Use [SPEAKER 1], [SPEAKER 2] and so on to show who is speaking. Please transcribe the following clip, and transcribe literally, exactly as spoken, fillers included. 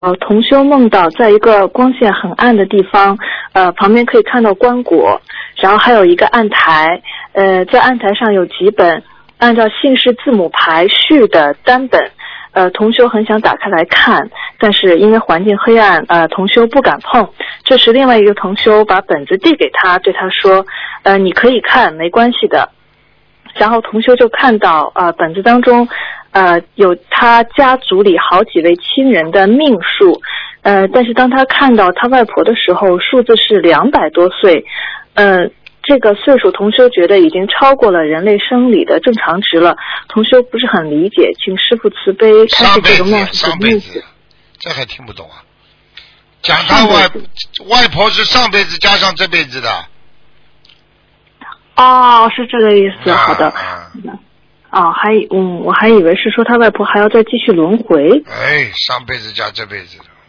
[SPEAKER 1] 呃，同修梦到在一个光线很暗的地方，呃，旁边可以看到棺椁，然后还有一个案台，呃，在案台上有几本按照姓氏字母排序的单本，呃，同修很想打开来看，但是因为环境黑暗，呃，同修不敢碰。这时另外一个同修把本子递给他，对他说，呃，你可以看，没关系的。然后同修就看到，呃，本子当中，呃，有他家族里好几位亲人的命数，呃，但是当他看到他外婆的时候，数字是两百多岁，呃，这个岁数同修觉得已经超过了人类生理的正常值了，同修不是很理解，请师父慈悲开示这个梦是什么意思？
[SPEAKER 2] 这还听不懂啊？讲他外外婆是上辈子加上这辈子的。
[SPEAKER 1] 哦，是这个意思。
[SPEAKER 2] 啊、
[SPEAKER 1] 好的。
[SPEAKER 2] 啊、
[SPEAKER 1] 哦，还嗯，我还以为是说他外婆还要再继续轮回。
[SPEAKER 2] 哎，上辈子加这辈子的。